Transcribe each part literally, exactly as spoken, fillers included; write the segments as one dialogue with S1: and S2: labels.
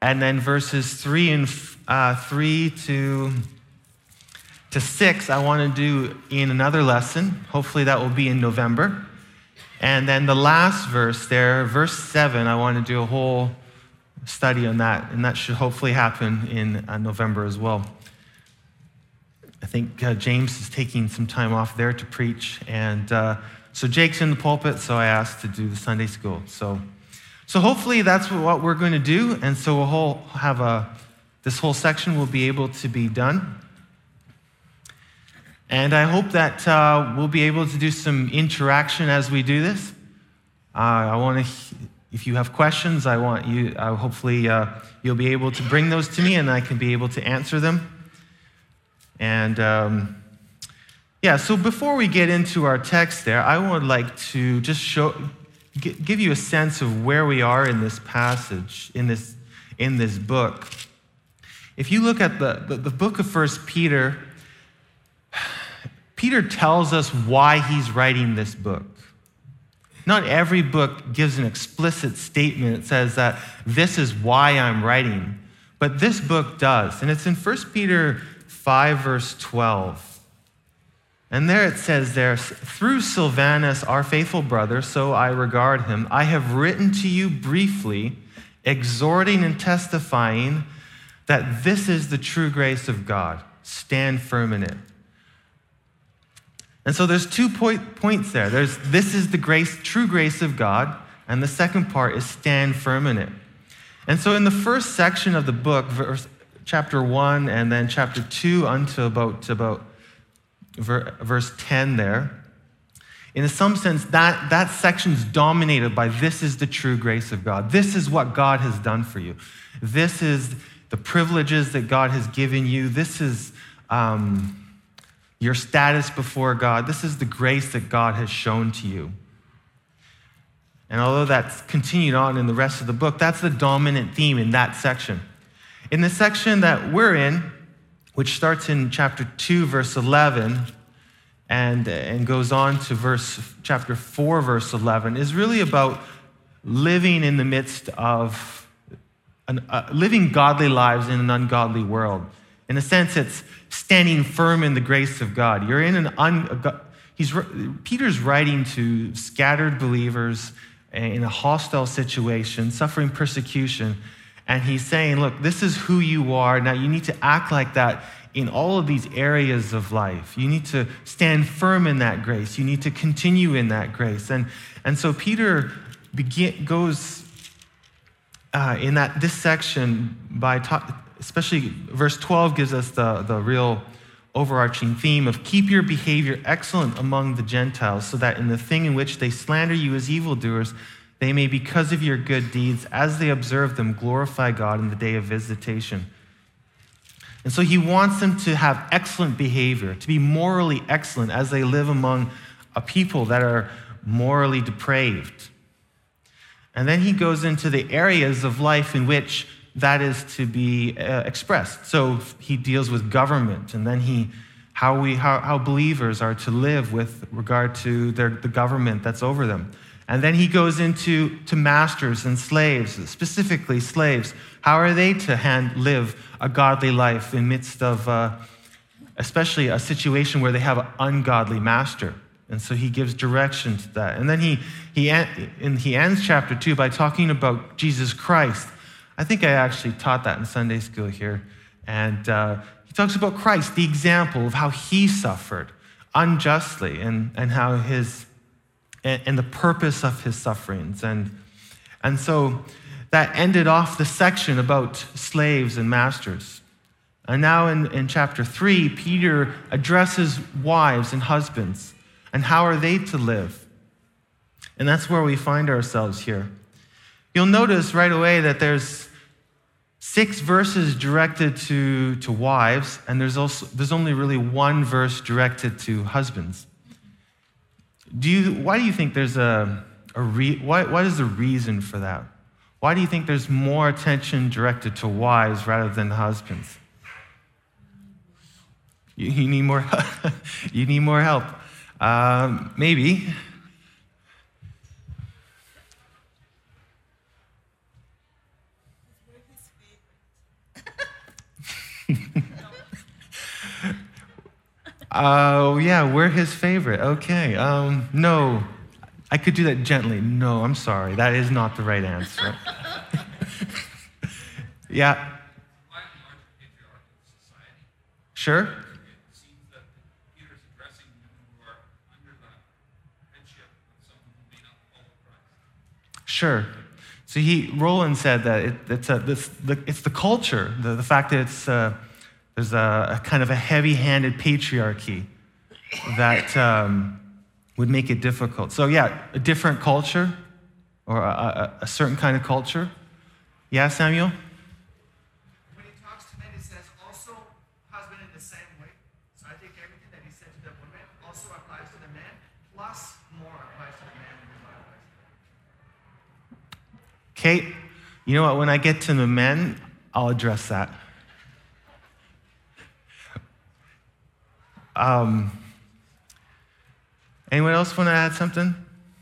S1: And then verses three and uh, three to, to six, I want to do in another lesson. Hopefully that will be in November. And then the last verse there, verse seven, I want to do a whole study on that, and that should hopefully happen in uh, November as well. I think uh, James is taking some time off there to preach, and uh, so Jake's in the pulpit, so I asked to do the Sunday school. So, so hopefully that's what we're going to do, and so we'll whole, have a this whole section will be able to be done. And I hope that uh, we'll be able to do some interaction as we do this. Uh, I want to, if you have questions, I want you, uh, hopefully uh, you'll be able to bring those to me and I can be able to answer them. And um, yeah, so before we get into our text there, I would like to just show, g- give you a sense of where we are in this passage, in this, in this book. If you look at the, the, the book of First Peter, Peter tells us why he's writing this book. Not every book gives an explicit statement that says that this is why I'm writing, but this book does. And it's in First Peter five, verse twelve. And there it says there, through Silvanus, our faithful brother, so I regard him, I have written to you briefly, exhorting and testifying that this is the true grace of God. Stand firm in it. And so there's two point, points there. There's this is the grace, true grace of God, and the second part is stand firm in it. And so in the first section of the book, verse, chapter one and then chapter two unto about, about ver, verse ten there, in some sense, that, that section's dominated by this is the true grace of God. This is what God has done for you. This is the privileges that God has given you. This is um, your status before God. This is the grace that God has shown to you. And although that's continued on in the rest of the book, that's the dominant theme in that section. In the section that we're in, which starts in chapter two, verse eleven, and, and goes on to verse chapter four, verse eleven, is really about living in the midst of, an, uh, living godly lives in an ungodly world. In a sense, it's standing firm in the grace of God. You're in an un, he's Peter's writing to scattered believers in a hostile situation, suffering persecution, and he's saying, look, this is who you are. Now you need to act like that in all of these areas of life. You need to stand firm in that grace. You need to continue in that grace. And, and so Peter begin, goes uh, in that this section by talking, especially verse twelve gives us the, the real overarching theme of keep your behavior excellent among the Gentiles so that in the thing in which they slander you as evildoers, they may, because of your good deeds, as they observe them, glorify God in the day of visitation. And so he wants them to have excellent behavior, to be morally excellent as they live among a people that are morally depraved. And then he goes into the areas of life in which that is to be uh, expressed. So he deals with government, and then he how we how, how believers are to live with regard to their the government that's over them. And then he goes into to masters and slaves, specifically slaves. How are they to hand, live a godly life in midst of, uh, especially a situation where they have an ungodly master? And so he gives direction to that. And then he he and he ends chapter two by talking about Jesus Christ. I think I actually taught that in Sunday school here. And uh, he talks about Christ, the example of how he suffered unjustly and, and how his, and, and the purpose of his sufferings. And, and so that ended off the section about slaves and masters. And now in, in chapter three, Peter addresses wives and husbands and how are they to live. And that's where we find ourselves here. You'll notice right away that there's six verses directed to, to wives, and there's also there's only really one verse directed to husbands. Do you? Why do you think there's a, a re, why, what is the reason for that? Why do you think there's more attention directed to wives rather than husbands? You, you need more. You need more help. Um, maybe. Oh, yeah, we're his favorite. Okay. Um, no, I could do that gently. No, I'm sorry. That is not the right answer. Yeah. Sure. Sure. So he, Roland said that it, it's, a, this, the, it's the culture, the, the fact that it's, uh, there's a, a kind of a heavy-handed patriarchy that um, would make it difficult. So yeah, a different culture or a, a, a certain kind of culture. Yeah, Samuel?
S2: When he talks to men, he says also husband in the same way. So I think everything that he said to the women also applies to the men, plus more applies to the man in the Bible.
S1: Kate, you know what? When I get to the men, I'll address that. Um, anyone else want to add something?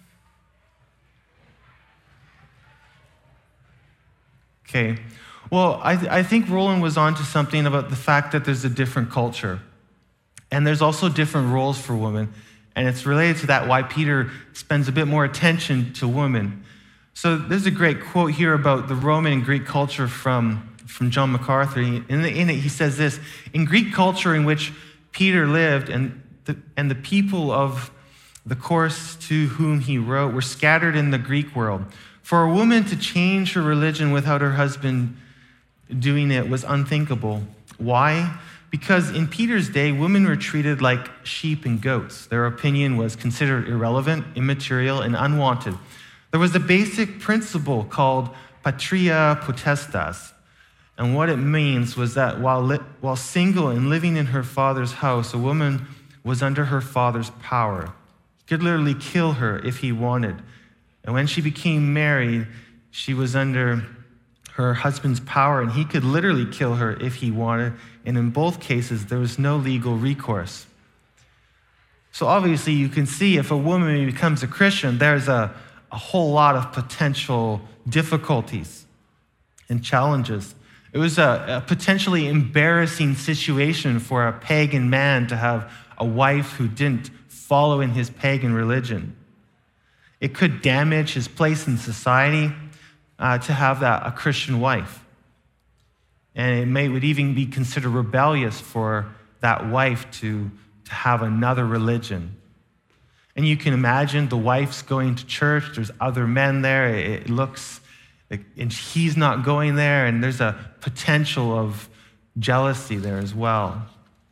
S1: Okay. Well, I, I think Roland was onto something about the fact that there's a different culture. And there's also different roles for women. And it's related to that why Peter spends a bit more attention to women. So there's a great quote here about the Roman and Greek culture from, from John MacArthur. In, the, in it, he says this: in Greek culture in which Peter lived and the, and the people of the course to whom he wrote were scattered in the Greek world. For a woman to change her religion without her husband doing it was unthinkable. Why? Because in Peter's day, women were treated like sheep and goats. Their opinion was considered irrelevant, immaterial, and unwanted. There was a basic principle called patria potestas. And what it means was that while, li- while single and living in her father's house, a woman was under her father's power. He could literally kill her if he wanted. And when she became married, she was under her husband's power, and he could literally kill her if he wanted. And in both cases, there was no legal recourse. So obviously, you can see if a woman becomes a Christian, there's a, a whole lot of potential difficulties and challenges. It was a, a potentially embarrassing situation for a pagan man to have a wife who didn't follow in his pagan religion. It could damage his place in society uh, to have that a Christian wife. And it may would even be considered rebellious for that wife to, to have another religion. And you can imagine the wife's going to church, there's other men there, it looks, and he's not going there, and there's a potential of jealousy there as well.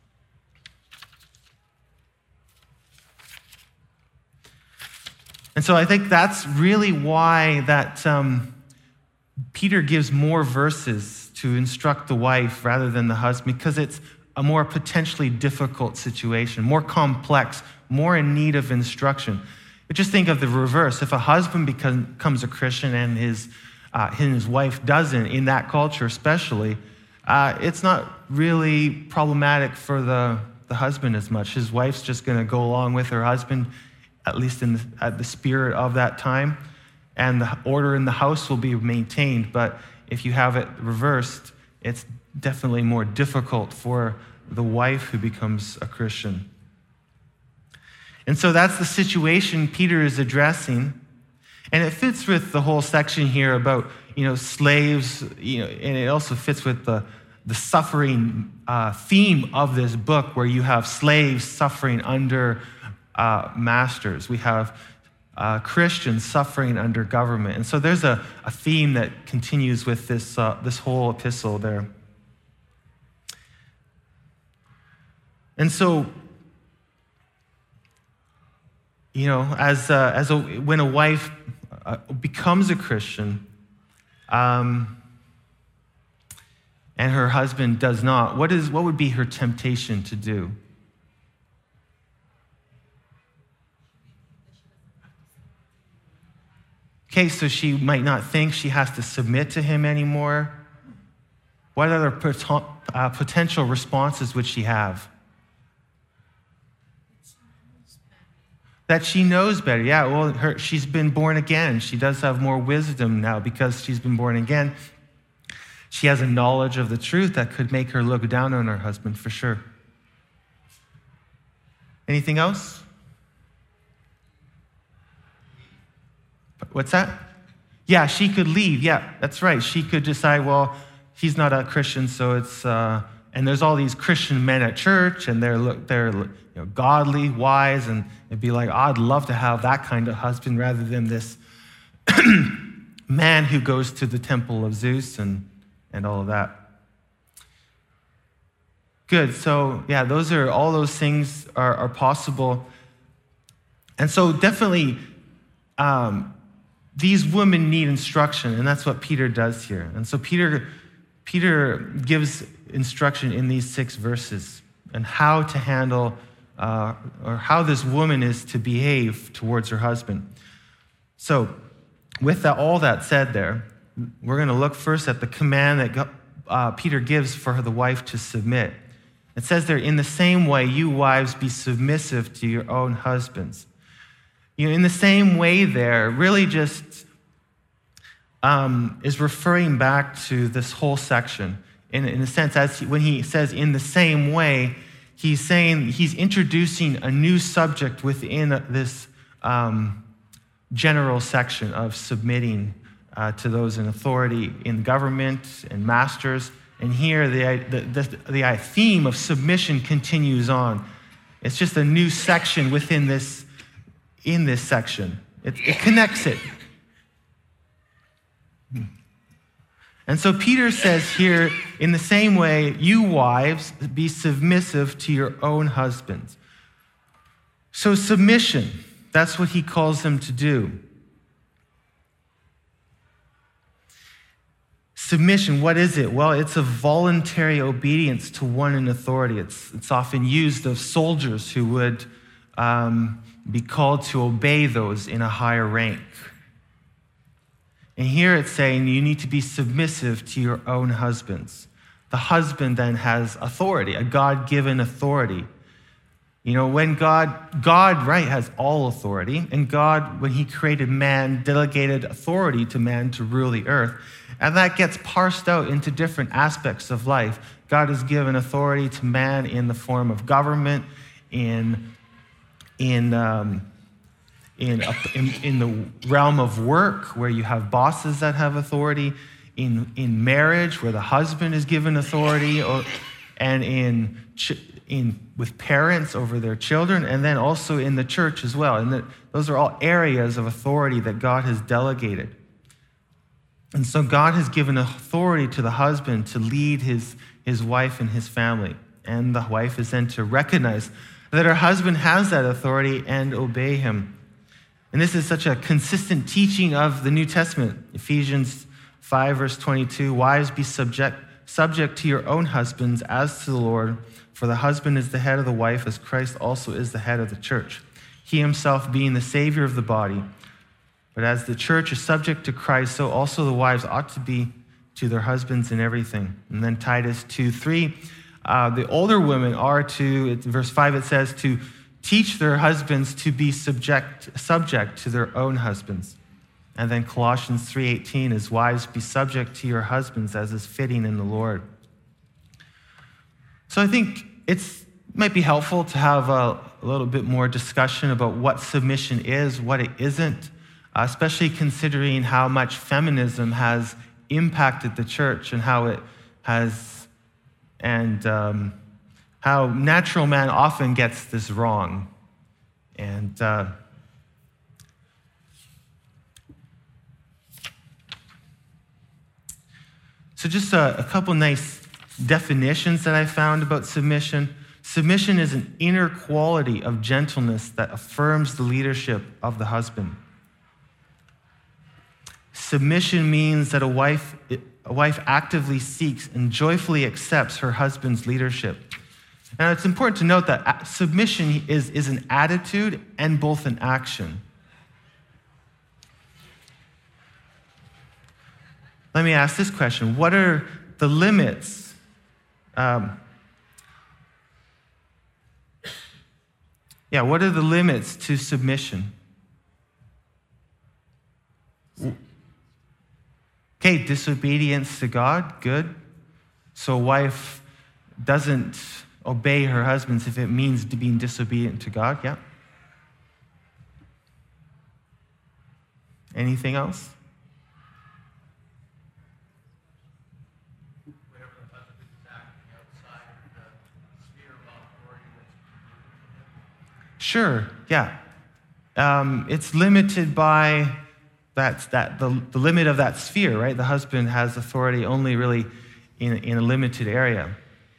S1: And so I think that's really why that um, Peter gives more verses to instruct the wife rather than the husband, because it's a more potentially difficult situation, more complex, more in need of instruction. But just think of the reverse. If a husband becomes a Christian and his, uh, his wife doesn't, in that culture especially, uh, it's not really problematic for the, the husband as much. His wife's just going to go along with her husband, at least in the, at the spirit of that time, and the order in the house will be maintained. But if you have it reversed, it's definitely more difficult for the wife who becomes a Christian. And so that's the situation Peter is addressing. And it fits with the whole section here about, you know, slaves, you know, and it also fits with the, the suffering uh, theme of this book, where you have slaves suffering under uh, masters. We have uh, Christians suffering under government. And so there's a, a theme that continues with this, uh, this whole epistle there. And so, you know, as a, as a, when a wife uh, becomes a Christian, um, and her husband does not, what is what would be her temptation to do? Okay, so she might not think she has to submit to him anymore. What other pot- uh, potential responses would she have? That she knows better. Yeah, well, her, she's been born again. She does have more wisdom now because she's been born again. She has a knowledge of the truth that could make her look down on her husband for sure. Anything else? What's that? Yeah, she could leave. Yeah, that's right. She could decide, well, he's not a Christian, so it's, uh, and there's all these Christian men at church, and they're, they're you know, godly, wise, and it'd be like, oh, I'd love to have that kind of husband rather than this man who goes to the temple of Zeus and, and all of that. Good, so yeah, those are, all those things are, are possible. And so definitely, um, these women need instruction, and that's what Peter does here. And so Peter, Peter gives instruction in these six verses on how to handle, uh, or how this woman is to behave towards her husband. So with that, all that said there, we're going to look first at the command that God, uh, Peter gives for the wife to submit. It says there, in the same way, you wives be submissive to your own husbands. You know, in the same way there, really just um, is referring back to this whole section. In, in a sense, as he, when he says in the same way, he's saying, he's introducing a new subject within this um, general section of submitting uh, to those in authority in government and masters. And here, the, the, the, the theme of submission continues on. It's just a new section within this in this section. It, it connects it. And so Peter says here, in the same way, you wives, be submissive to your own husbands. So submission, that's what he calls them to do. Submission, what is it? Well, it's a voluntary obedience to one in authority. It's, it's often used of soldiers who would um, be called to obey those in a higher rank. And here it's saying you need to be submissive to your own husbands. The husband then has authority, a God-given authority. You know, when God, God, right, has all authority, and God, when he created man, delegated authority to man to rule the earth, and that gets parsed out into different aspects of life. God has given authority to man in the form of government, in in um, in, in in the realm of work, where you have bosses that have authority, in in marriage, where the husband is given authority, or, and in in with parents over their children, and then also in the church as well. And that, those are all areas of authority that God has delegated. And so God has given authority to the husband to lead his, his wife and his family. And the wife is then to recognize that her husband has that authority and obey him. And this is such a consistent teaching of the New Testament. Ephesians five, verse twenty-two, wives, be subject, subject to your own husbands as to the Lord, for the husband is the head of the wife, as Christ also is the head of the church, he himself being the Savior of the body. But as the church is subject to Christ, so also the wives ought to be to their husbands in everything. And then Titus two three, uh, the older women are to, verse five it says, to teach their husbands to be subject, subject to their own husbands. And then Colossians three eighteen is, wives, be subject to your husbands as is fitting in the Lord. So I think it's, it might be helpful to have a, a little bit more discussion about what submission is, what it isn't, uh, especially considering how much feminism has impacted the church and how it has, and um, how natural man often gets this wrong. And uh, so just a, a couple nice definitions that I found about submission. Submission is an inner quality of gentleness that affirms the leadership of the husband. Submission means that a wife, a wife actively seeks and joyfully accepts her husband's leadership. Now, it's important to note that submission is, is an attitude and both an action. Let me ask this question. What are the limits? Um, yeah, what are the limits to submission? Okay, disobedience to God, good. So a wife doesn't obey her husbands if it means being disobedient to God. Yeah. Anything else?
S2: Whenever the husband is acting outside of the sphere of authority that's
S1: Sure, yeah. Um, it's limited by that, that the, the limit of that sphere, right? The husband has authority only really in, in a limited area.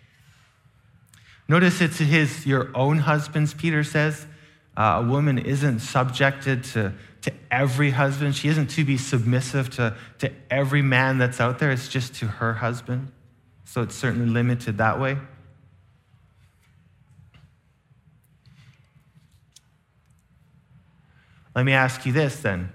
S1: Notice it's his, your own husbands, Peter says. Uh, a woman isn't subjected to, to every husband. She isn't to be submissive to, to every man that's out there. It's just to her husband. So it's certainly limited that way. Let me ask you this then.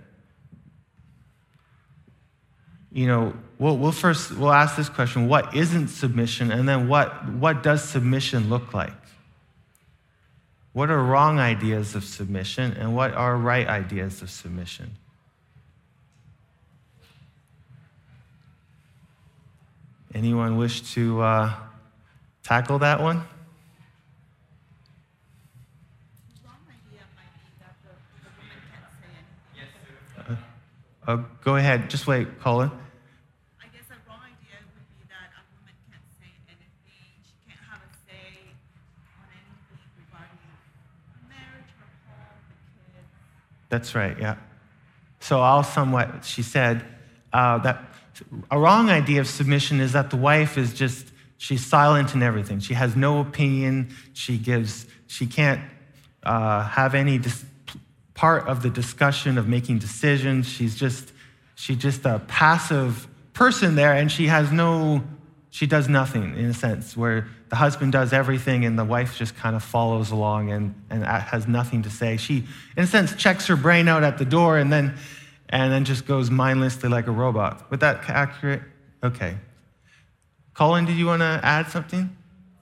S1: You know, we'll, we'll first, we'll ask this question, what isn't submission? And then what, what does submission look like? What are wrong ideas of submission and what are right ideas of submission? Anyone wish to uh, tackle that one?
S3: The wrong idea might be that the, the woman can't say anything.
S1: Uh, uh, go ahead, just wait, Colin.
S3: I guess a wrong idea would be that a woman can't say anything. She can't have a say on anything regarding marriage, her home, the kids.
S1: That's right, yeah. So I'll somewhat, she said, uh, that a wrong idea of submission is that the wife is just, she's silent in everything. She has no opinion. She gives, she can't uh, have any dis- part of the discussion of making decisions. She's just, she's just a passive person there, and she has no, she does nothing in a sense, where the husband does everything and the wife just kind of follows along and, and has nothing to say. She, in a sense, checks her brain out at the door and then and then just goes mindlessly like a robot. Would that accurate? Okay. Colin, did you want to add something?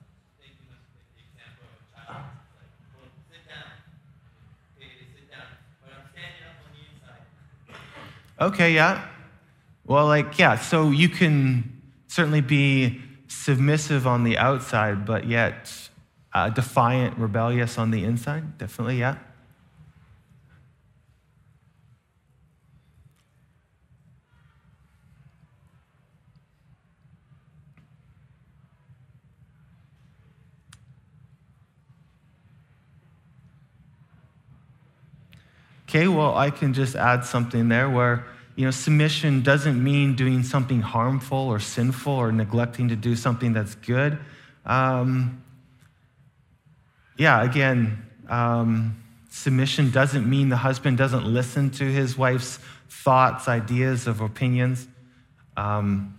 S1: Okay, yeah. Well, like, yeah, so you can certainly be submissive on the outside, but yet uh, defiant, rebellious on the inside. Definitely, yeah. Okay, well, I can just add something there where, you know, submission doesn't mean doing something harmful or sinful or neglecting to do something that's good. Um, yeah, again, um, submission doesn't mean the husband doesn't listen to his wife's thoughts, ideas, of opinions. Um,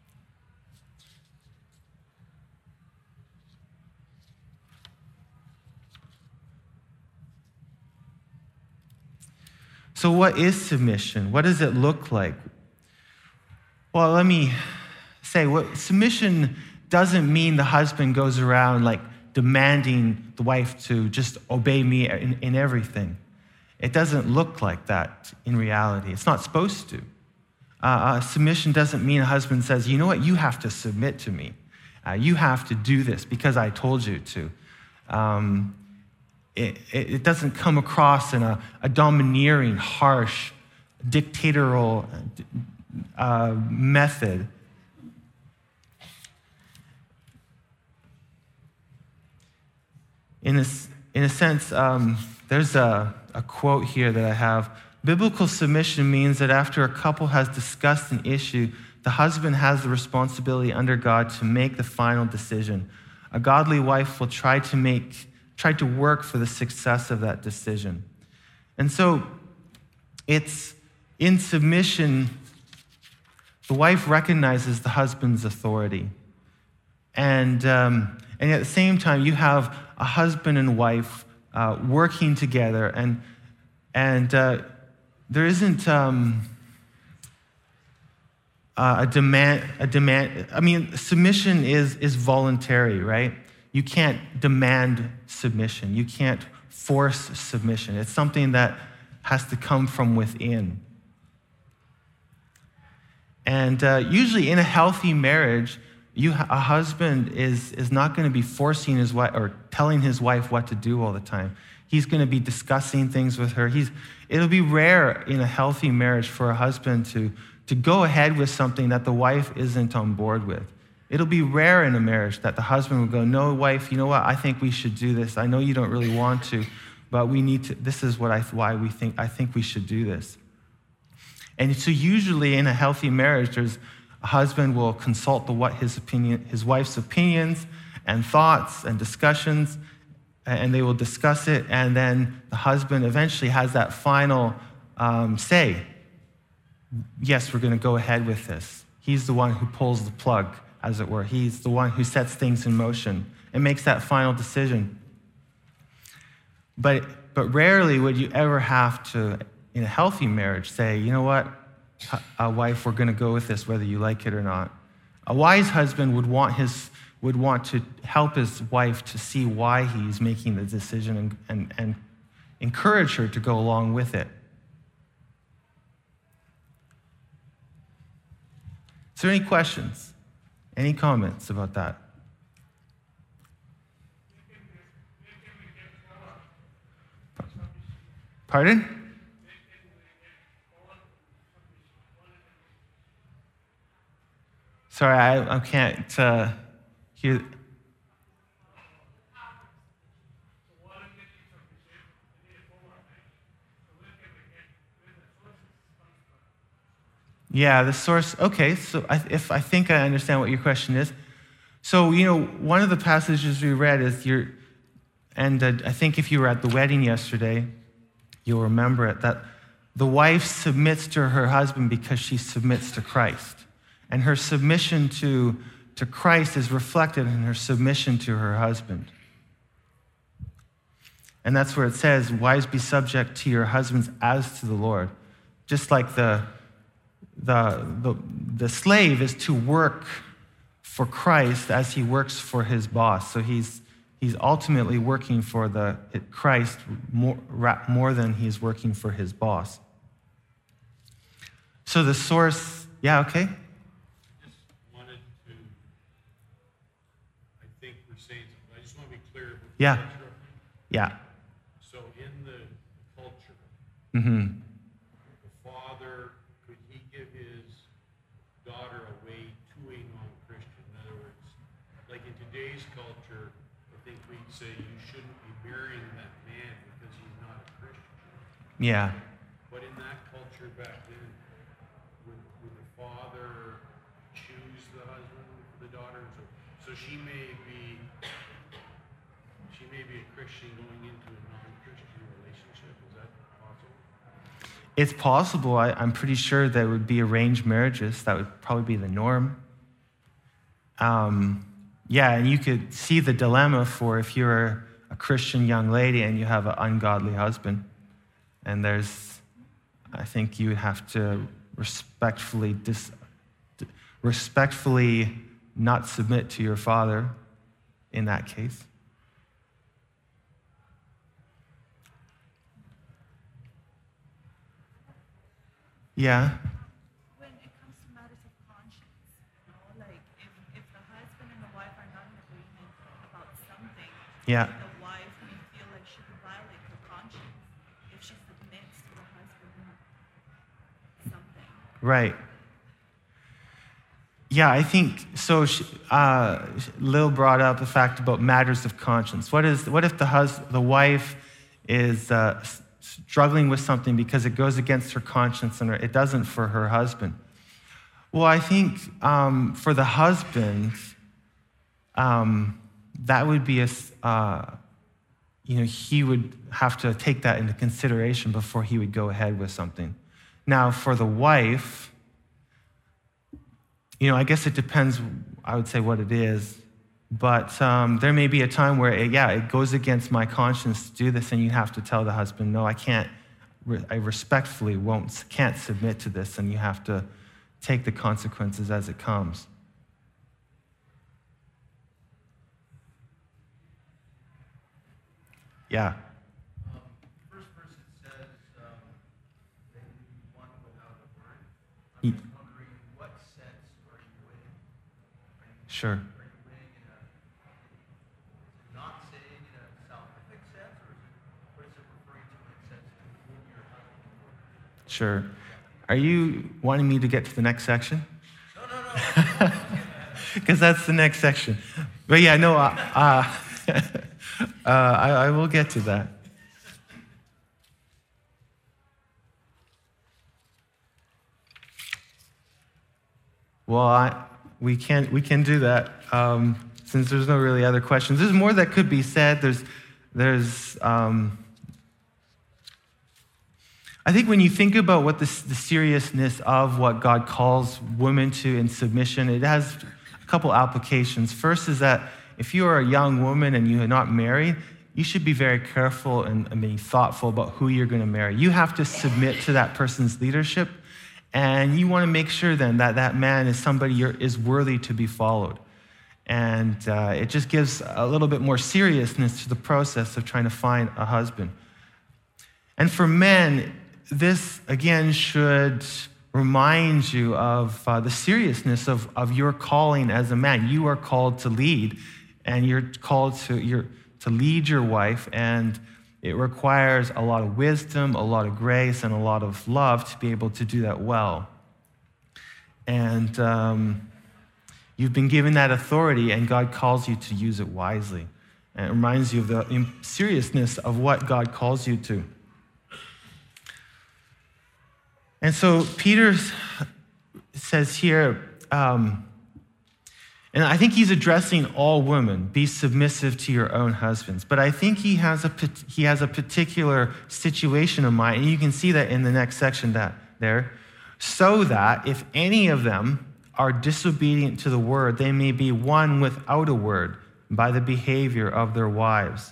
S1: So what is submission? What does it look like? Well, let me say, what submission doesn't mean the husband goes around like demanding the wife to just obey me in, in everything. It doesn't look like that in reality. It's not supposed to. Uh, uh, submission doesn't mean a husband says, you know what, you have to submit to me. Uh, you have to do this because I told you to. Um, It, it doesn't come across in a, a domineering, harsh, dictatorial uh, method. In a, in a sense, um, there's a, a quote here that I have. Biblical submission means that after a couple has discussed an issue, the husband has the responsibility under God to make the final decision. A godly wife will try to make tried to work for the success of that decision. And so it's in submission, the wife recognizes the husband's authority. And, um, and at the same time, you have a husband and wife uh, working together. And, and uh, there isn't um, uh, a demand, a demand. I mean, submission is, is voluntary, right? You can't demand submission. You can't force submission. It's something that has to come from within. And uh, usually in a healthy marriage, You, a husband is, is not going to be forcing his wife or telling his wife what to do all the time. He's going to be discussing things with her. He's, it'll be rare in a healthy marriage for a husband to, to go ahead with something that the wife isn't on board with. It'll be rare in a marriage that the husband will go, no, wife, you know what? I think we should do this. I know you don't really want to, but we need to, this is what I, why we think, I think we should do this. And so usually in a healthy marriage, there's a husband will consult the, what his opinion, his wife's opinions and thoughts and discussions, and they will discuss it, and then the husband eventually has that final um, say. Yes, we're going to go ahead with this. He's the one who pulls the plug, as it were. He's the one who sets things in motion and makes that final decision. But, but rarely would you ever have to, in a healthy marriage, say, you know what, a wife, we're going to go with this whether you like it or not. A wise husband would want his would want to help his wife to see why he's making the decision and, and, and encourage her to go along with it. Is there any questions? Any comments about that? Pardon? Sorry, I, I can't uh, hear. Yeah, the source. Okay, so I, if I think I understand what your question is. So, you know, one of the passages we read is your, and uh, I think if you were at the wedding yesterday, you'll remember it, that the wife submits to her husband because she submits to Christ. And her submission to, to Christ is reflected in her submission to her husband. And that's where it says, wives, be subject to your husbands as to the Lord. Just like the, the, the, the slave is to work for Christ as he works for his boss. So he's, he's ultimately working for the Christ more, more than he's working for his boss. So the source, yeah, okay? Yeah. Yeah.
S4: So in the culture,
S1: Mm-hmm.
S4: the father, could he give his daughter away to a non-Christian? In other words, like in today's culture, I think we'd say you shouldn't be marrying that man because he's not a Christian.
S1: Yeah.
S4: But in that culture back then, would, would the father choose the husband for the daughter? So, so she may be She may be a Christian going into a non-Christian relationship. Is that possible?
S1: It's possible. I, I'm pretty sure there would be arranged marriages. That would probably be the norm. Um, yeah, and you could see the dilemma for if you're a Christian young lady and you have an ungodly husband. And there's, I think you would have to respectfully, dis, respectfully not submit to your father in that case. Yeah.
S3: When it comes to matters of conscience, you know, like if, if the husband and the wife are not in agreement about something,
S1: Yeah.
S3: the wife may feel like she could violate her conscience if she submits to the husband in something.
S1: Right. Yeah, I think so. She, uh, Lil brought up the fact about matters of conscience. What is? What if the hus- the wife is uh, struggling with something because it goes against her conscience and it doesn't for her husband? Well, I think um, for the husband, um, that would be a, uh, you know, he would have to take that into consideration before he would go ahead with something. Now, for the wife, you know, I guess it depends, I would say, what it is. But um, there may be a time where, it, yeah, it goes against my conscience to do this, and you have to tell the husband, no, I can't, I respectfully won't, can't submit to this, and you have to take the consequences as it comes. Yeah.
S2: Um, first verse it says um, they will be one without a word. I'm
S1: Ye-
S2: just wondering what sense are you in? Are you
S1: Sure.
S2: Not saying in a salvific sense, or is it, what is it referring to in a sense to whom your husband?
S1: Sure. Are you wanting me to get to the next section?
S2: No, no, no.
S1: Because that's the next section. But yeah, no, uh, uh, uh, I, I will get to that. Well, I, we can we can do that um, since there's no really other questions. There's more that could be said. There's there's. Um, I think when you think about what the, the seriousness of what God calls women to in submission, it has a couple applications. First is that if you are a young woman and you are not married, you should be very careful and, and be thoughtful about who you're going to marry. You have to submit to that person's leadership, and you want to make sure then that that man is somebody you're, is worthy to be followed. And uh, it just gives a little bit more seriousness to the process of trying to find a husband. And for men, this, again, should remind you of uh, the seriousness of, of your calling as a man. You are called to lead, and you're called to, you're, to lead your wife, and it requires a lot of wisdom, a lot of grace, and a lot of love to be able to do that well. And um, you've been given that authority, and God calls you to use it wisely. And it reminds you of the seriousness of what God calls you to. And so Peter says here, um, and I think he's addressing all women, be submissive to your own husbands. But I think he has a he has a particular situation in mind, and you can see that in the next section that there, so that if any of them are disobedient to the word, they may be won without a word by the behavior of their wives.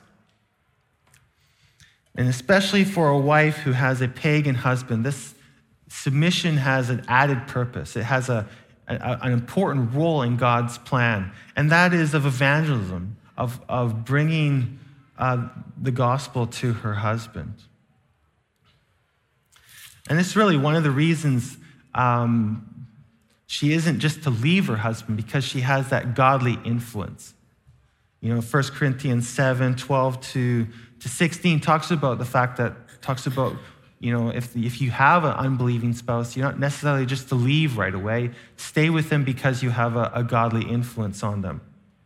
S1: And especially for a wife who has a pagan husband, this submission has an added purpose. It has a, a, an important role in God's plan, and that is of evangelism, of, of bringing uh, the gospel to her husband. And it's really one of the reasons um, she isn't just to leave her husband, because she has that godly influence. You know, First Corinthians seven, twelve to sixteen talks about the fact that, talks about You know, if, if you have an unbelieving spouse, you're not necessarily just to leave right away. Stay with them because you have a, a godly influence on them.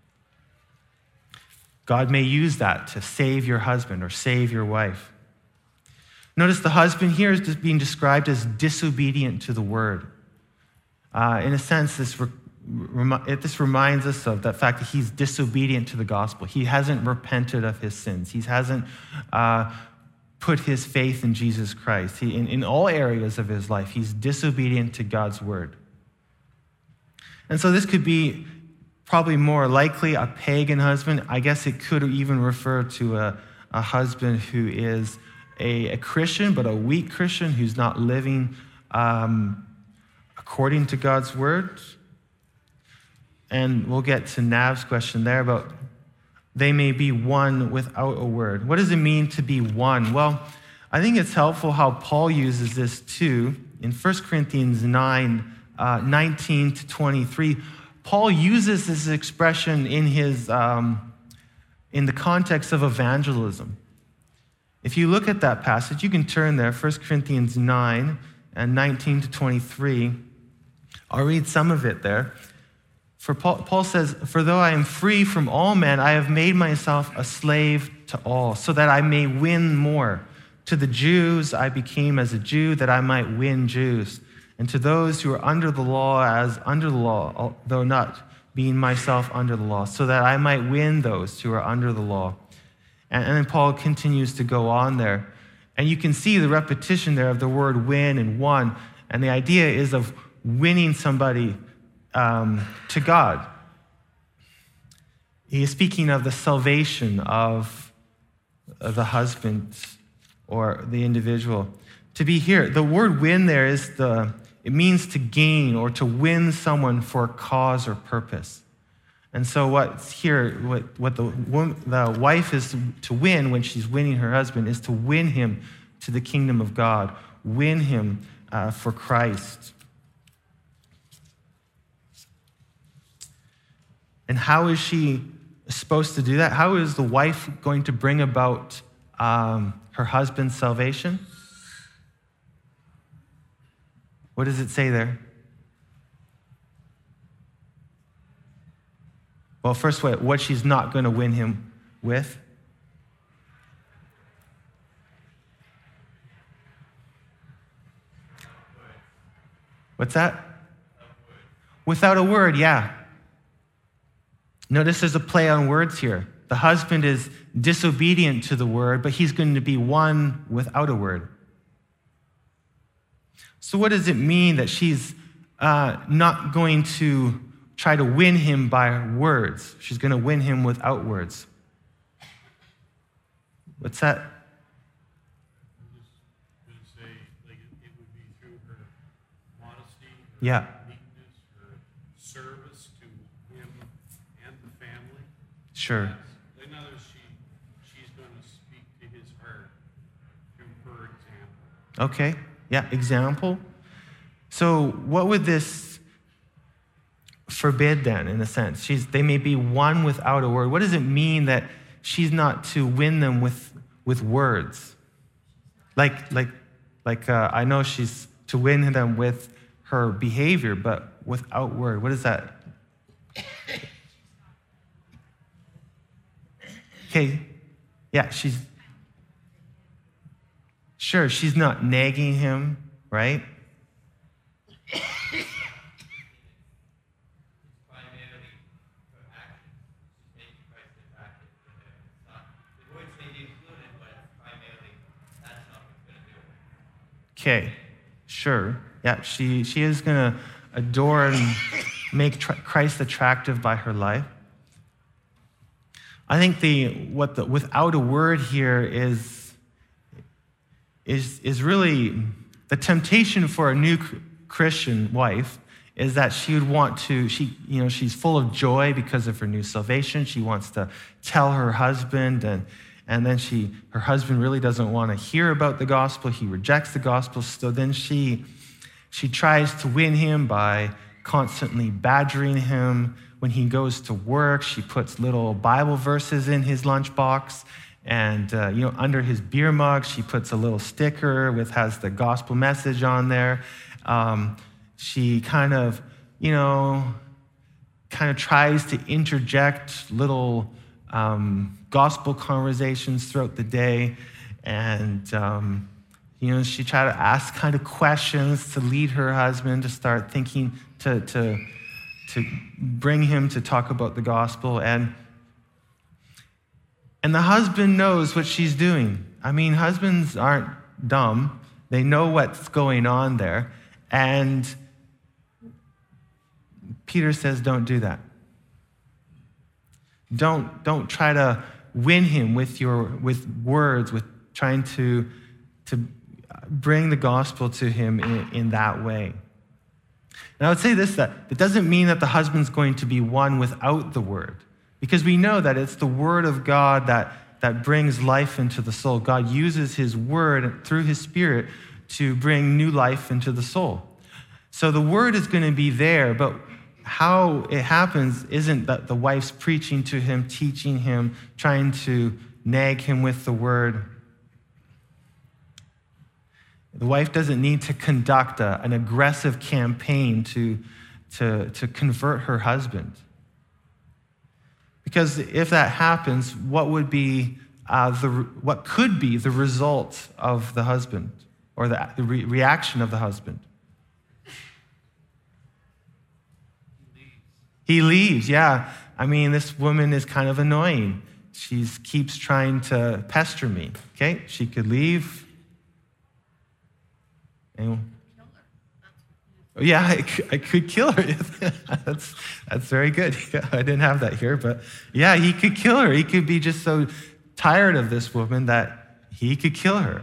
S1: God may use that to save your husband or save your wife. Notice the husband here is just being described as disobedient to the word. Uh, in a sense, this, re, rem, it, this reminds us of the fact that he's disobedient to the gospel. He hasn't repented of his sins. He hasn't uh, put his faith in Jesus Christ. He, in, in all areas of his life, he's disobedient to God's word. And so this could be probably more likely a pagan husband. I guess it could even refer to a, a husband who is a, a Christian, but a weak Christian who's not living um, according to God's word. And we'll get to Nav's question there about they may be one without a word. What does it mean to be one? Well, I think it's helpful how Paul uses this too. In First Corinthians nine, uh, nineteen to twenty-three, Paul uses this expression in his um, in the context of evangelism. If you look at that passage, you can turn there, First Corinthians nine and nineteen to twenty-three. I'll read some of it there. For Paul, Paul says, "For though I am free from all men, I have made myself a slave to all, so that I may win more. To the Jews I became as a Jew, that I might win Jews. And to those who are under the law, as under the law, though not being myself under the law, so that I might win those who are under the law." And, and then Paul continues to go on there. And you can see the repetition there of the word win and won. And the idea is of winning somebody Um, to God. He is speaking of the salvation of the husband or the individual. To be here, the word win there is the, it means to gain or to win someone for a cause or purpose. And so what's here, what, what the, the wife is to win when she's winning her husband is to win him to the kingdom of God, win him uh, for Christ. And how is she supposed to do that? How is the wife going to bring about um, her husband's salvation? What does it say there? Well, first, what, what she's not going to win him with. What's that? Without a word, yeah. Notice there's a play on words here. The husband is disobedient to the word, but he's going to be won without a word. So what does it mean that she's uh, not going to try to win him by words? She's going to win him without words. What's that?
S4: I'm just going to say, like, it, it would be through her modesty, her
S1: Yeah.
S4: meekness, her service to him and the family.
S1: Sure.
S4: In other words, she, she's going to speak to his heart through her example.
S1: Okay. Yeah, example. So what would this forbid then, in a sense? She's, they may be one without a word. What does it mean that she's not to win them with, with words? Like, like, like uh, I know she's to win them with her behavior, but without word. What is that? Okay, yeah, she's, sure, she's not nagging him, right? Okay, sure. Yeah, she, she is going to adore and make tr- Christ attractive by her life. I think the what the without a word here is, is, is really the temptation for a new Christian wife is that she would want to, she, you know, she's full of joy because of her new salvation. She wants to tell her husband, and And then she, her husband really doesn't want to hear about the gospel. He rejects the gospel. So then she, she tries to win him by constantly badgering him. When he goes to work, she puts little Bible verses in his lunchbox. And, uh, you know, under his beer mug, she puts a little sticker with, has the gospel message on there. Um, she kind of, you know, kind of tries to interject little um, gospel conversations throughout the day. And, um, you know, she tried to ask kind of questions to lead her husband to start thinking, to, to, to bring him to talk about the gospel. And, and the husband knows what she's doing. I mean, husbands aren't dumb. They know what's going on there. And Peter says, don't do that. Don't, don't try to win him with your with words, with trying to, to bring the gospel to him in, in that way. And I would say this, that it doesn't mean that the husband's going to be won without the word, because we know that it's the word of God that, that brings life into the soul. God uses his word through his Spirit to bring new life into the soul. So the word is going to be there, but how it happens isn't that the wife's preaching to him, teaching him, trying to nag him with the word. The wife doesn't need to conduct a, an aggressive campaign to, to, to convert her husband. Because if that happens, what would be uh, the what could be the result of the husband, or the, the re- reaction of the husband? He leaves, yeah. I mean, this woman is kind of annoying. She keeps trying to pester me. Okay, she could leave. Anyone? Oh, yeah, I, I could kill her. that's that's very good. Yeah, I didn't have that here, but yeah, he could kill her. He could be just so tired of this woman that he could kill her.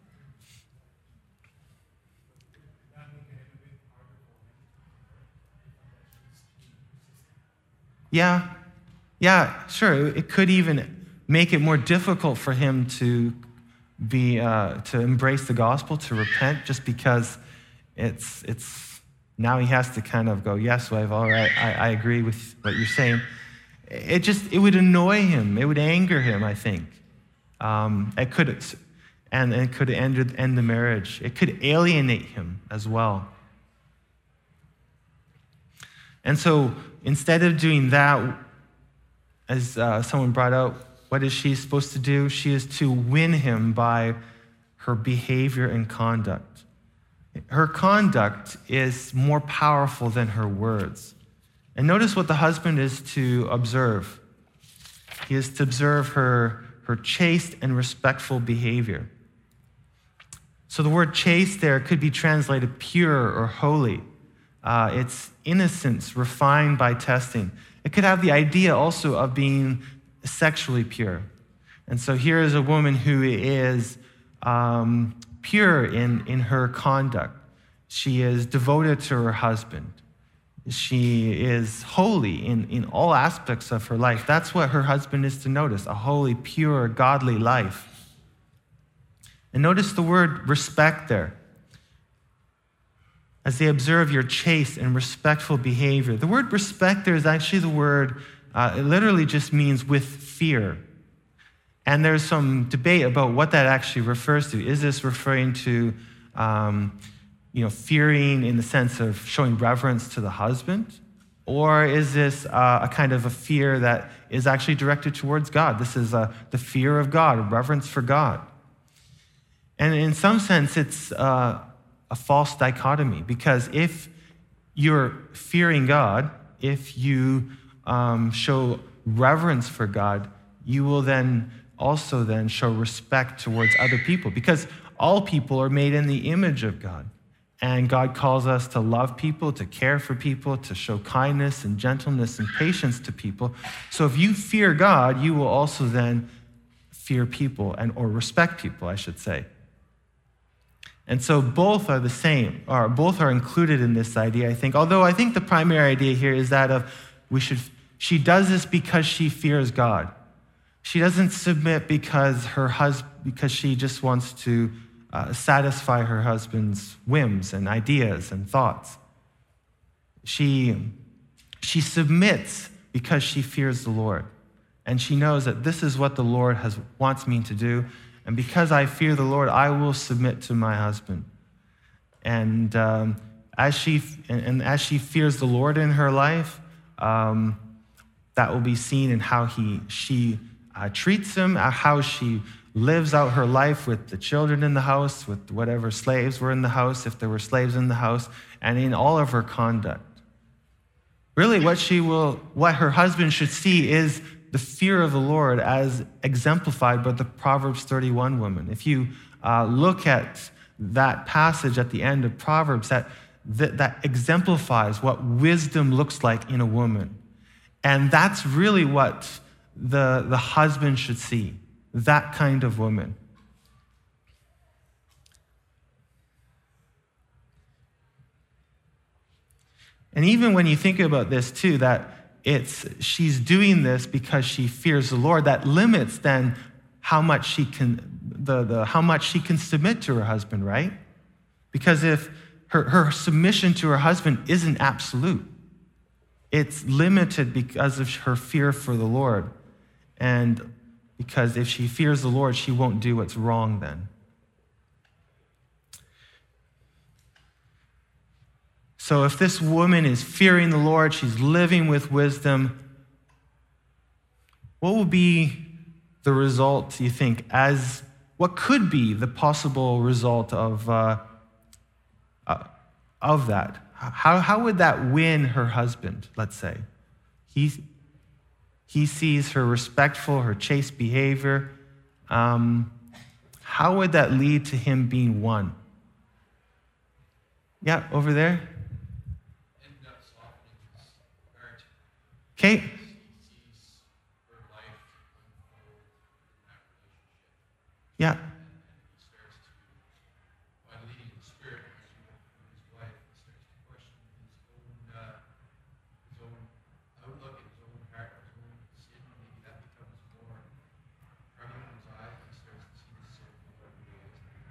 S1: Yeah, yeah, sure. It could even make it more difficult for him to be uh, to embrace the gospel, to repent, just because it's it's now he has to kind of go, yes, wife, all right, I, I agree with what you're saying. it just, it would annoy him. It would anger him, I think. Um, it could, and it could end, end the marriage. It could alienate him as well. And so instead of doing that, as uh, someone brought out, what is she supposed to do? She is to win him by her behavior and conduct. Her conduct is more powerful than her words. And notice what the husband is to observe. He is to observe her, her chaste and respectful behavior. So the word chaste there could be translated pure or holy. Uh, it's innocence refined by testing. It could have the idea also of being sexually pure. And so here is a woman who is um, pure in, in her conduct. She is devoted to her husband. She is holy in, in all aspects of her life. That's what her husband is to notice, a holy, pure, godly life. And notice the word respect there. As they observe your chaste and respectful behavior. The word respect there is actually the word, uh, it literally just means with fear. And there's some debate about what that actually refers to. Is this referring to, um, you know, fearing in the sense of showing reverence to the husband? Or is this uh, a kind of a fear that is actually directed towards God? This is uh, the fear of God, a reverence for God. And in some sense, it's uh, a false dichotomy, because if you're fearing God, if you um, show reverence for God, you will then also then show respect towards other people, because all people are made in the image of God. And God calls us to love people, to care for people, to show kindness and gentleness and patience to people. So if you fear God, you will also then fear people, and or respect people, I should say. And so both are the same, or both are included in this idea, I think. Although I think the primary idea here is that of we should, she does this because she fears God. She doesn't submit because her hus- because she just wants to uh, satisfy her husband's whims and ideas and thoughts. She, she submits because she fears the Lord. And she knows that this is what the Lord has wants me to do. And because I fear the Lord, I will submit to my husband. And um, as she and, and as she fears the Lord in her life, um, that will be seen in how he she uh, treats him, uh, how she lives out her life with the children in the house, with whatever slaves were in the house, if there were slaves in the house, and in all of her conduct. Really, what she will, what her husband should see is the fear of the Lord as exemplified by the Proverbs thirty-one woman. If you uh, look at that passage at the end of Proverbs, that, that, that exemplifies what wisdom looks like in a woman. And that's really what the, the husband should see, that kind of woman. And even when you think about this too, that it's she's doing this because she fears the Lord, that limits then how much she can the, the how much she can submit to her husband, right? Because if her, her submission to her husband isn't absolute, it's limited because of her fear for the Lord. And because if she fears the Lord, she won't do what's wrong then. So if this woman is fearing the Lord, she's living with wisdom, what will be the result, you think, as what could be the possible result of, uh, uh, of that? How, how would that win her husband, let's say? He, he sees her respectful, her chaste behavior. Um, how would that lead to him being won? Yeah, over there. Okay. Yeah.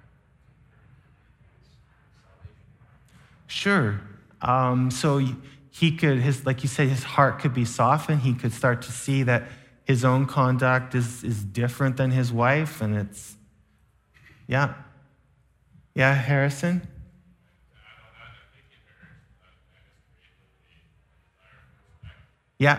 S1: Sure. Um, so he could, his like you say, his heart could be softened. He could start to see that his own conduct is, is different than his wife, and it's, yeah. Yeah, Harrison? Yeah.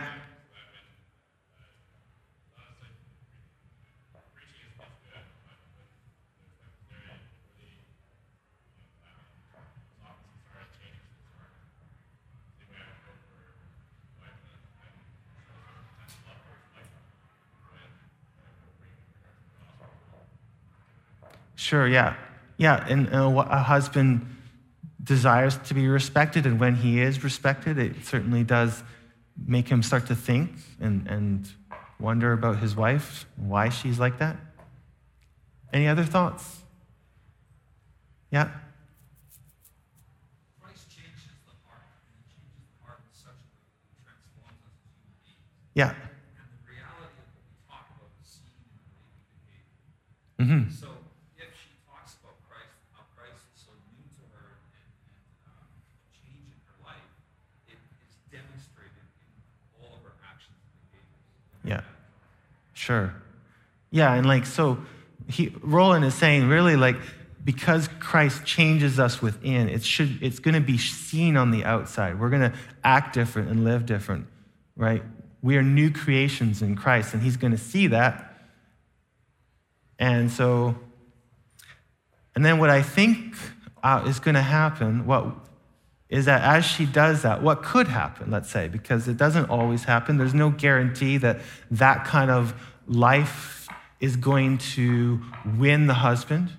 S1: Sure, yeah. Yeah, and uh, a husband desires to be respected, and when he is respected, it certainly does make him start to think and, and wonder about his wife, why she's like that. Any other thoughts? Yeah?
S5: Christ changes the heart, and he changes the heart in such a way that he transforms us as human beings.
S1: Yeah.
S5: And the reality of what we talk about is seen in the way we behave.
S1: Mm-hmm.
S5: So if she talks about Christ, how Christ is so new to her and, and um, change in her life, it is demonstrated in all of her actions and behaviors.
S1: Yeah. Sure. Yeah, and like, so he, Roland is saying really like, because Christ changes us within, it should, it's going to be seen on the outside. We're going to act different and live different, right? We are new creations in Christ, and he's going to see that. And so, and then what I think uh, is going to happen, what is that as she does that, what could happen, let's say, because it doesn't always happen. There's no guarantee that that kind of life is going to win the husband,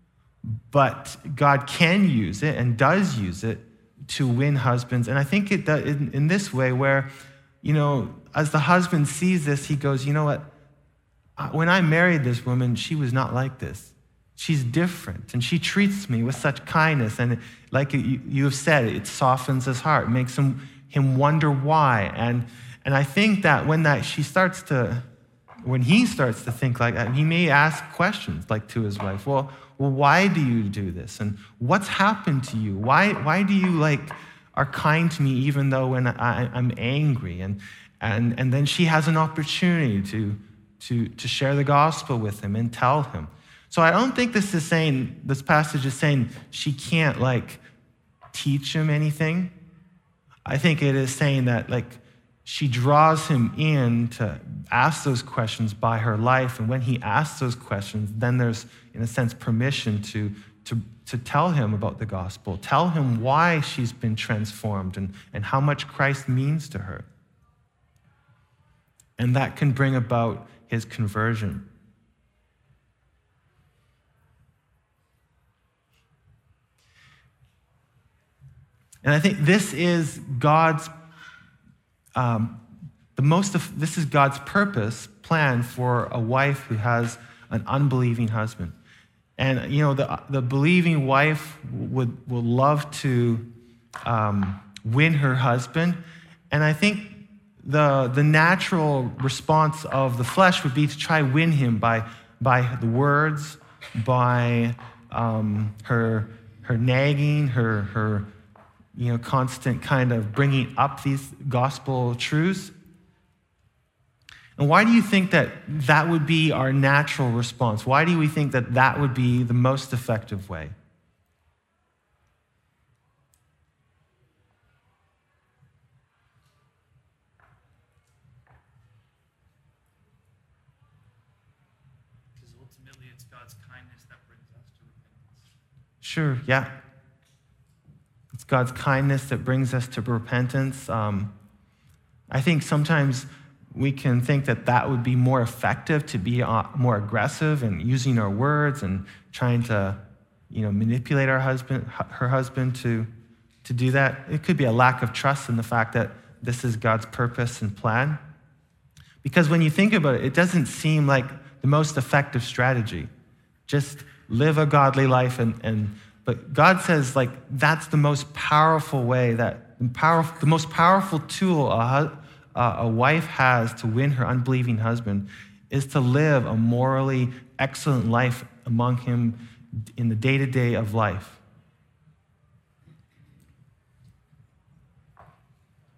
S1: but God can use it and does use it to win husbands. And I think it does in, in this way where, you know, as the husband sees this, he goes, you know what? When I married this woman, she was not like this. She's different, and she treats me with such kindness. And like you, you have said, it softens his heart, makes him, him wonder why. And, and I think that when that she starts to, when he starts to think like that, he may ask questions like to his wife, well, well, why do you do this? And what's happened to you? Why, why do you like are kind to me even though when I, I'm angry? And, and, and then she has an opportunity to, to, to share the gospel with him and tell him. So I don't think this is saying, this passage is saying she can't like teach him anything. I think it is saying that like she draws him in to ask those questions by her life. And when he asks those questions, then there's, in a sense, permission to, to, to tell him about the gospel, tell him why she's been transformed and, and how much Christ means to her. And that can bring about his conversion. And I think this is God's, um, the most of, this is God's purpose, plan for a wife who has an unbelieving husband. And, you know, the, the believing wife would, will love to um, win her husband. And I think the, the natural response of the flesh would be to try win him by, by the words, by um, her, her nagging, her, her, you know, constant kind of bringing up these gospel truths. And why do you think that that would be our natural response? Why do we think that that would be the most effective way?
S2: Because ultimately it's God's kindness that brings us to repentance.
S1: Sure, yeah. It's God's kindness that brings us to repentance. Um, I think sometimes we can think that that would be more effective, to be uh, more aggressive and using our words and trying to, you know, manipulate our husband, her husband to, to do that. It could be a lack of trust in the fact that this is God's purpose and plan. Because when you think about it, it doesn't seem like the most effective strategy. Just live a godly life and, and but God says, like, that's the most powerful way, that the, powerful, the most powerful tool a, a wife has to win her unbelieving husband is to live a morally excellent life among him in the day-to-day of life.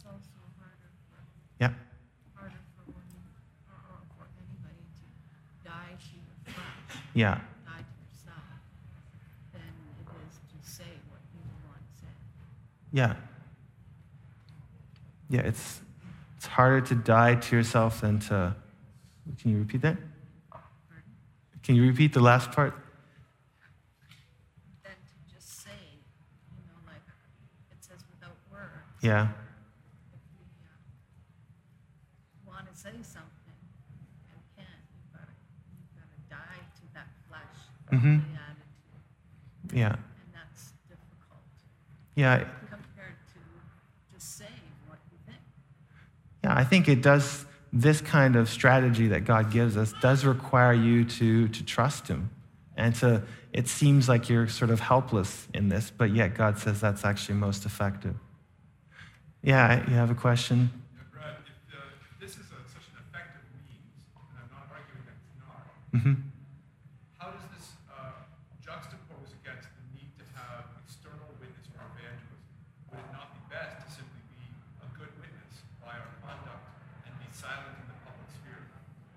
S3: it's also harder for,
S1: Yeah.
S3: harder for women or, or for anybody to die to your flesh,
S1: Yeah.
S3: die to yourself, than it is to say what you want to say.
S1: Yeah. Yeah, it's it's harder to die to yourself than to. Can you repeat that?
S3: Pardon?
S1: Can you repeat the last part?
S3: Than to just say, you know, like it says without words.
S1: Yeah.
S3: If we uh, want to say something and can't, you've got to you've got to die to that flesh,
S1: Mhm.
S3: the attitude,
S1: Yeah.
S3: and that's difficult
S1: Yeah.
S3: compared to just saying what you think.
S1: Yeah, I think it does. This kind of strategy that God gives us does require you to to trust Him, and to. It seems like you're sort of helpless in this, but yet God says that's actually most effective. Yeah, you have a question?
S6: Yeah, Brad, if, uh, if this is a, such an effective means, and I'm not arguing that it's not,
S1: Mm-hmm.
S6: how does this uh, juxtapose against the need to have external witness or evangelism? Would it not be best to simply be a good witness by our conduct and be silent in the public sphere?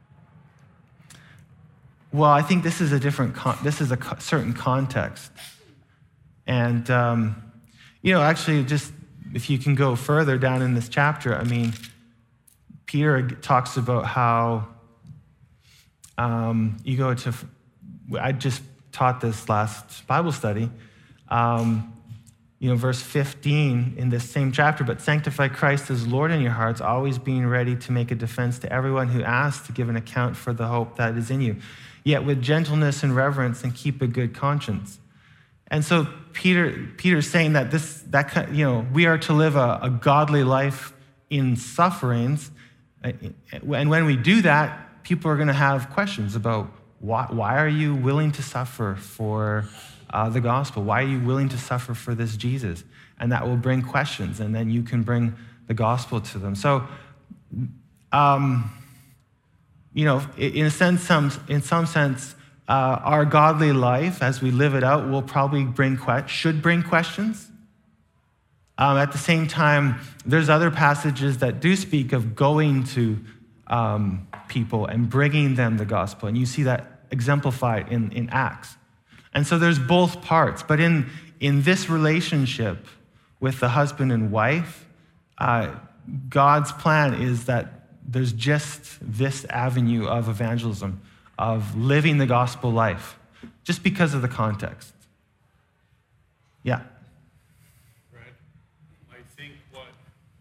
S1: Well, I think this is a different. Con- this is a co- certain context, and um, you know, actually, just if you can go further down in this chapter, I mean, Peter talks about how um, you go to. I just taught this last Bible study. Um, you know, verse fifteen in this same chapter, but sanctify Christ as Lord in your hearts, always being ready to make a defense to everyone who asks to give an account for the hope that is in you, yet with gentleness and reverence, and keep a good conscience. And so Peter, Peter's saying that this, that kind- you know, we are to live a, a godly life in sufferings, and when we do that, people are going to have questions about why, why are you willing to suffer for uh, the gospel? Why are you willing to suffer for this Jesus? And that will bring questions, and then you can bring the gospel to them. So, um, you know, in a sense, some in some sense, uh, our godly life, as we live it out, will probably bring que- should bring questions. Um, at the same time, there's other passages that do speak of going to um, people and bringing them the gospel, and you see that exemplified in, in Acts. And so there's both parts, but in in this relationship with the husband and wife, uh, God's plan is that there's just this avenue of evangelism, of living the gospel life, just because of the context. Yeah.
S4: Brad, I think what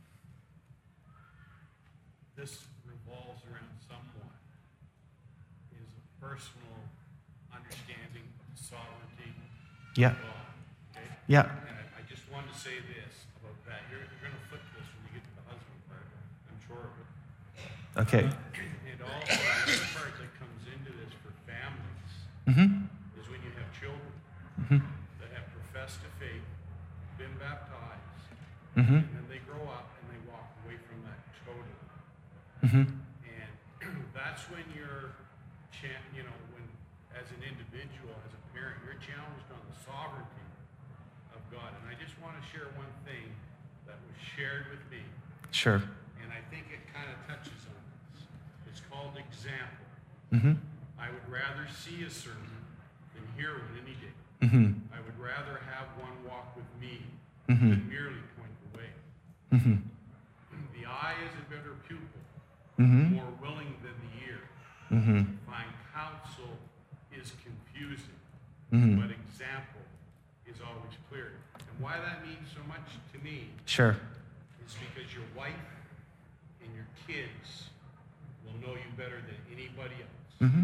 S4: this revolves around somewhat is a personal understanding of the sovereignty
S1: Yeah.
S4: of God. Okay?
S1: Yeah.
S4: And I, I just wanted to say this about that. You're, you're going to flip this when you get to the husband part. I'm sure of it.
S1: Okay.
S4: And also, the other part that comes into this for families
S1: Mm-hmm.
S4: is when you have children
S1: Mm-hmm.
S4: that have professed a faith, been baptized,
S1: Mm-hmm.
S4: and then they grow up and they walk away from that totally.
S1: Mm-hmm.
S4: And that's when you're, cha- you know, when as an individual, as a parent, you're challenged on the sovereignty of God. And I just want to share one thing that was shared with me,
S1: Sure.
S4: and I think it kind of touches on this. It's called example.
S1: Mm-hmm.
S4: I would rather see a sermon than hear one any day.
S1: Mm-hmm.
S4: I would rather have one walk with me
S1: Mhm.
S4: than merely point the way.
S1: Mm-hmm.
S4: The eye is a better pupil,
S1: Mm-hmm.
S4: more willing than the ear.
S1: Mm-hmm.
S4: Fine counsel is confusing,
S1: Mm-hmm.
S4: but example is always clear. And why that means so much to me
S1: Sure.
S4: is because your wife and your kids will know you better than anybody else.
S1: Mm-hmm.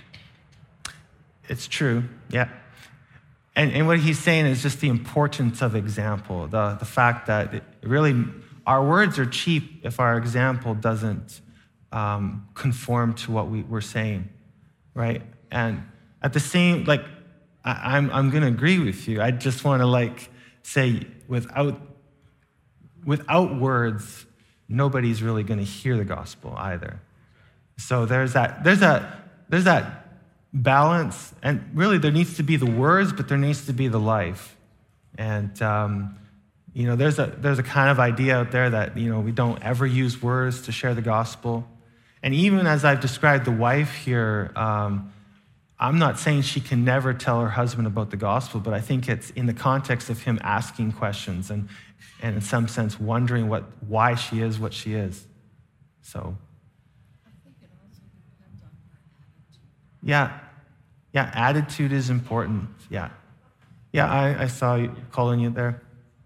S1: It's true, yeah. And, and what he's saying is just the importance of example, the, the fact that it really, our words are cheap if our example doesn't um, conform to what we, we're saying, right? And at the same, like, I, I'm, I'm going to agree with you. I just want to, like, say without, without words, nobody's really going to hear the gospel either. So there's that, there's that, there's that balance, and really there needs to be the words, but there needs to be the life. And um, You know, there's a, there's a kind of idea out there that, you know, we don't ever use words to share the gospel. And even as I've described the wife here, um, I'm not saying she can never tell her husband about the gospel, but I think it's in the context of him asking questions and, and in some sense wondering what, why she is what she is. So,
S7: I think it also depends on her attitude.
S1: yeah. Yeah, attitude is important. Yeah. Yeah, I, I saw you calling you there.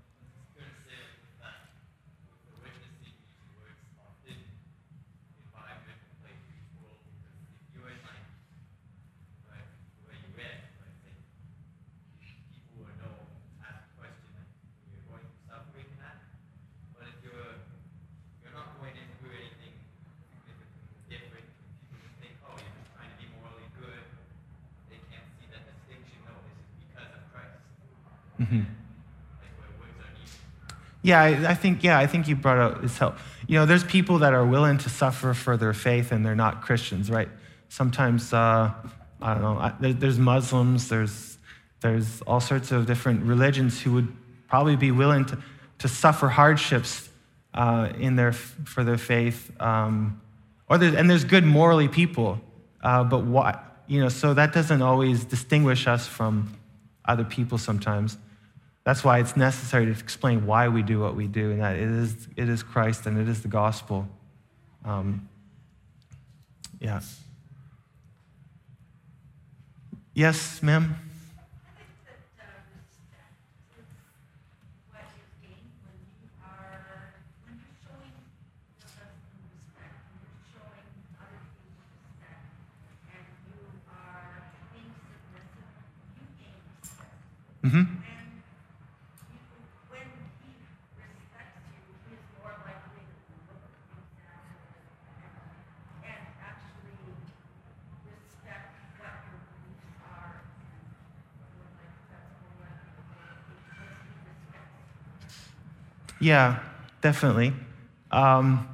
S1: Mm-hmm. Yeah, I, I think. Yeah, I think you brought out this help. You know, there's people that are willing to suffer for their faith, and they're not Christians, right? Sometimes, uh, I don't know. I, there, there's Muslims. There's there's all sorts of different religions who would probably be willing to to suffer hardships uh, in their for their faith. Um, or there's, and there's good morally people, uh, but what you know, so that doesn't always distinguish us from other people. Sometimes. That's why it's necessary to explain why we do what we do, and that it is it is Christ and it is the gospel. Um, yeah. Yes, ma'am? Mm-hmm.
S8: And you, when he respects you, he's more likely to look at you and, and actually respect what your beliefs are. And like that's more because he respects you.
S1: Yeah, definitely. Um,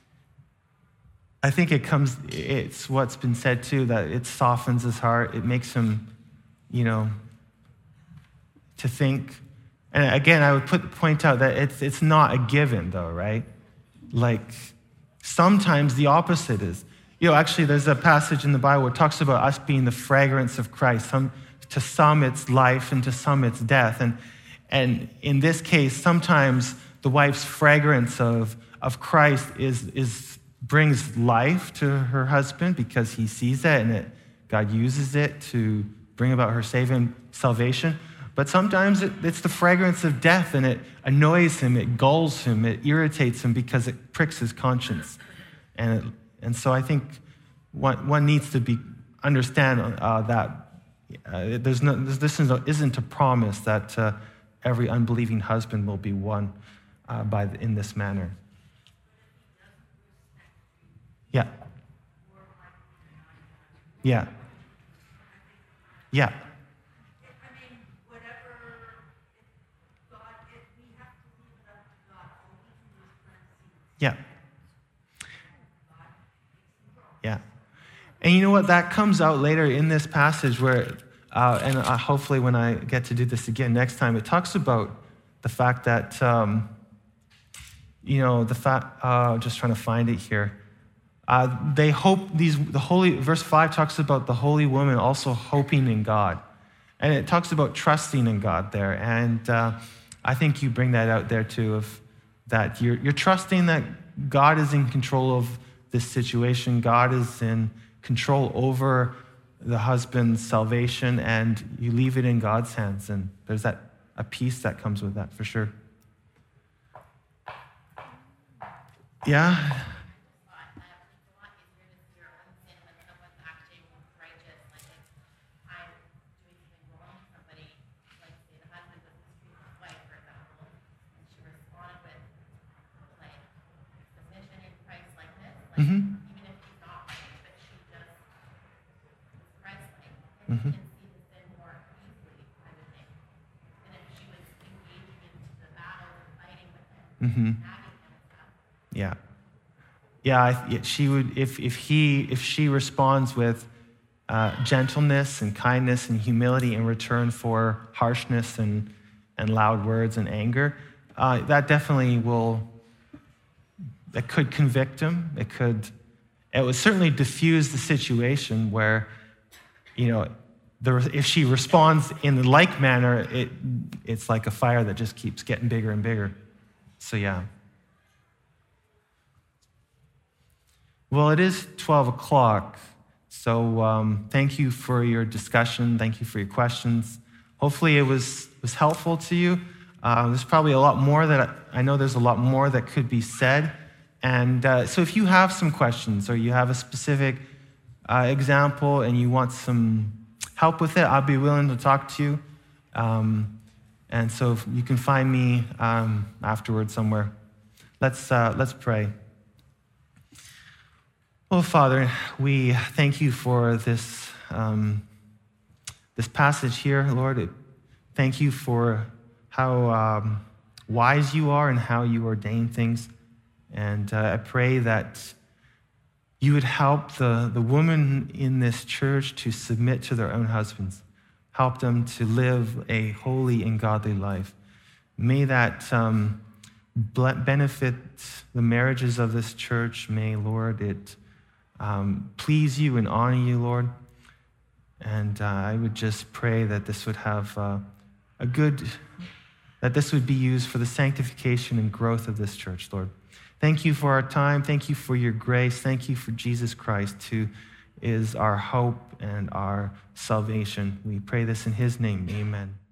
S1: I think it comes, it's what's been said too, that it softens his heart. It makes him, you know, to think, and again, I would put point out that it's it's not a given though, right? Like sometimes the opposite is. You know, actually, there's a passage in the Bible where it talks about us being the fragrance of Christ. Some, to some, it's life, and to some, it's death. And and in this case, sometimes the wife's fragrance of of Christ is is brings life to her husband because he sees it, and it, God uses it to bring about her saving salvation. But sometimes it, it's the fragrance of death, and it annoys him, it gulls him, it irritates him because it pricks his conscience. And it, and so I think one, one needs to be understand uh, that uh, there's no, this isn't a promise that uh, every unbelieving husband will be won uh, by the, in this manner. Yeah. Yeah. Yeah. Yeah. Yeah. And you know what? That comes out later in this passage where, uh, and uh, hopefully when I get to do this again next time, it talks about the fact that, um, you know, the fact, uh, just trying to find it here. Uh, they hope, these, the holy, verse five talks about the holy woman also hoping in God. And it talks about trusting in God there. And uh, I think you bring that out there too, of that you're, you're trusting that God is in control of this situation. God is in control over the husband's salvation, and you leave it in God's hands. And there's that a peace that comes with that, for sure. Yeah? Mm-hmm.
S8: Even if he's not right, but she just is Christ-like, and
S1: Mm-hmm.
S8: she can see the sin more easily, kind of thing. And if she was engaging into the battle and fighting with it,
S1: Mm-hmm.
S8: nagging him and stuff.
S1: Yeah. Yeah, I, yeah, she would, if, if he, if she responds with uh, gentleness and kindness and humility in return for harshness and, and loud words and anger, uh, that definitely will, it could convict him. It could, it would certainly diffuse the situation where, you know, the, if she responds in the like manner, it, it's like a fire that just keeps getting bigger and bigger. So yeah. Well, it is twelve o'clock, so um, thank you for your discussion. Thank you for your questions. Hopefully it was, was helpful to you. Uh, there's probably a lot more that, I, I know there's a lot more that could be said. And uh, so if you have some questions or you have a specific uh, example and you want some help with it, I'll be willing to talk to you. Um, and so you can find me um, afterwards somewhere. Let's, uh, let's pray. Oh, Father, we thank you for this, um, this passage here, Lord. It, thank you for how um, wise you are and how you ordain things. And uh, I pray that you would help the, the women in this church to submit to their own husbands. Help them to live a holy and godly life. May that um, benefit the marriages of this church. May, Lord, it Um, please you and honor you, Lord. And uh, I would just pray that this would have uh, a good, that this would be used for the sanctification and growth of this church, Lord. Thank you for our time. Thank you for your grace. Thank you for Jesus Christ, who is our hope and our salvation. We pray this in his name. Amen.